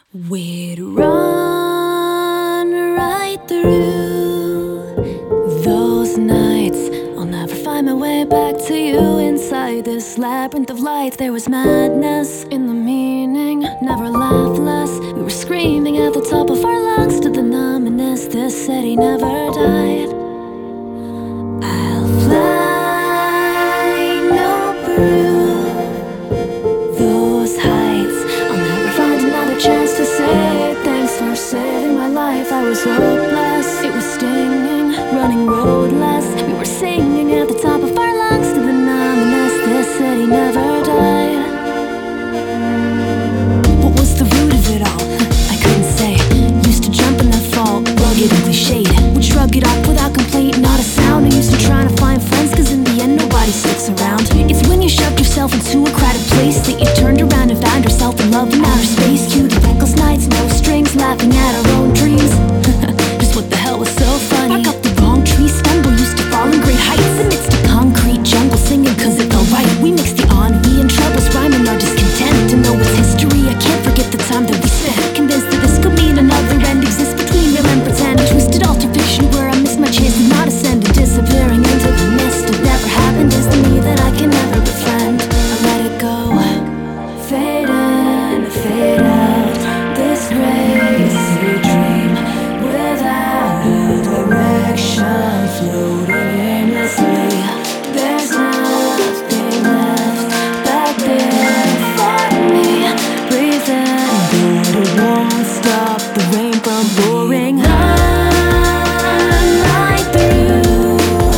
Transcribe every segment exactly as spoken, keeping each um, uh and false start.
We'd run right through those nights. I'll never find my way back to you. Inside this labyrinth of light, there was madness in the meaning, never laughed less. We were screaming at the top of our lungs to the numbness. This city never died. I'll fly no through those heights. I'll never find another chance to say thanks for saving my life. I was hopeless, it was stinging, running roadless. We were singing at the top of our lungs to the numbness. This city never died. What was the root of it all? I couldn't say. Used to jump and then fall, rugged and cliched. Would shrug it off without complaint, not a sound. I used to try to find friends, cause in the end nobody sticks around. It's when you shoved yourself into a crowded place that you turned around and found yourself in love in outer space. Cue the reckless nights, no strings, laughing at our own dreams. Just what the hell was so funny? Bark up the wrong tree, stumble, used to fall in great heights amidst a concrete jungle, singing cause it felt right. We mixed the ennui and troubles, rhyming our discontent. To know its history, I can't forget the time that we spent, convinced that this could mean another end exists between real and pretend. A twisted alter fiction where I missed my chance to not ascend, and disappearing into the mist. It never happened, is the me that I can never befriend. I let it go, fade in, fade out. This crazy dream without a direction, floating aimlessly. There's nothing left back there for me. Breathe in, but it won't stop the rain from pouring. Run right through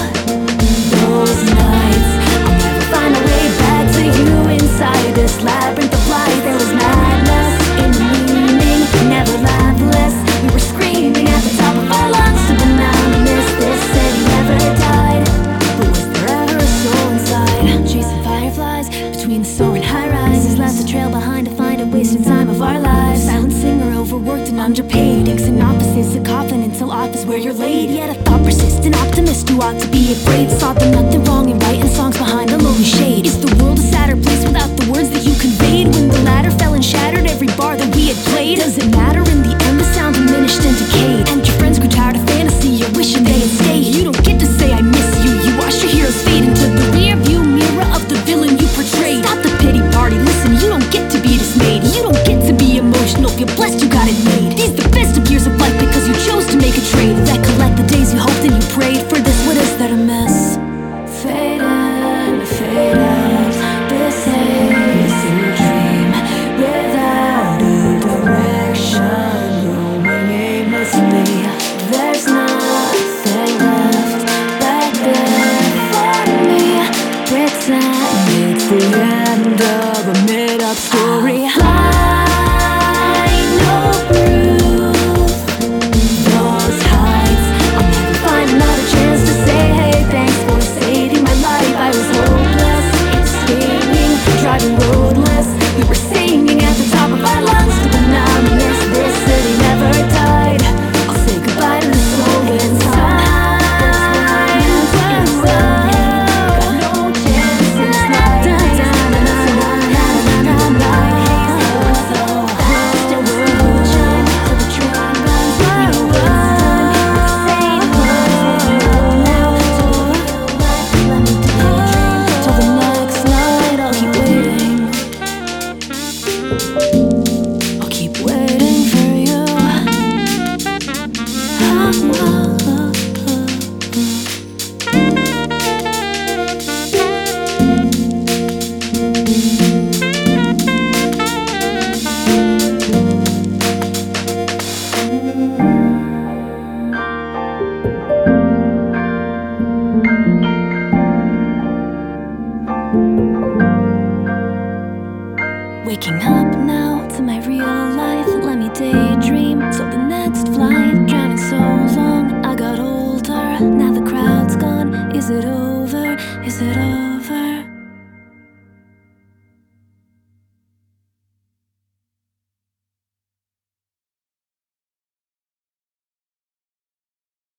those nights. I'll never find a way back to you. Inside this labyrinth of light, there was madness in the meaning, never laughless. We were screaming at the top of our lungs to the numbness. This city never died, but was there ever a soul inside? Chasing fireflies between the soaring high rises, left a trail behind to find a wasted time of our lives. Silent singer, overworked and underpaid, inks and opposites, a coffin until office where you're laid. Yet a thought persistent optimist who ought to be afraid, saw the nothing wrong in writing songs behind a lowly shade. Is the world a sadder place without the words that you conveyed? When the ladder fell and shattered every bar that we had played, does it matter in the end? The sound diminished and decayed, and your friends grew tired of fantasy, you're wishing they had stayed. You don't get to say I miss you, you watch your heroes fade into the rear view mirror of the villain you portrayed. Stop the pity party, listen, you don't get to be dismayed. You don't get to be emotional, if you're blessed you got it made. These the festive years of life because you chose to make a trade. Recollect the days you hoped and you prayed for this. What is there to miss? Fade in, fade out. This hazy dream without a direction, roaming aimlessly. There's nothing left back there for me. Pretend it's the end of a made-up story. I'll fly no through those heights. I'll never find another chance to say, hey, thanks for saving my life. I was hopeless, it's stinging, driving roadless. We were singing at the top of our lungs to the numbness. This city never died. I'll say goodbye to the soul inside. Got no chance in this life. I'll keep waiting for you. Oh, oh, oh, waking up now to my real life. Let me daydream till the next flight. Drowning so long, I got older. Now the crowd's gone. Is it over? Is it over?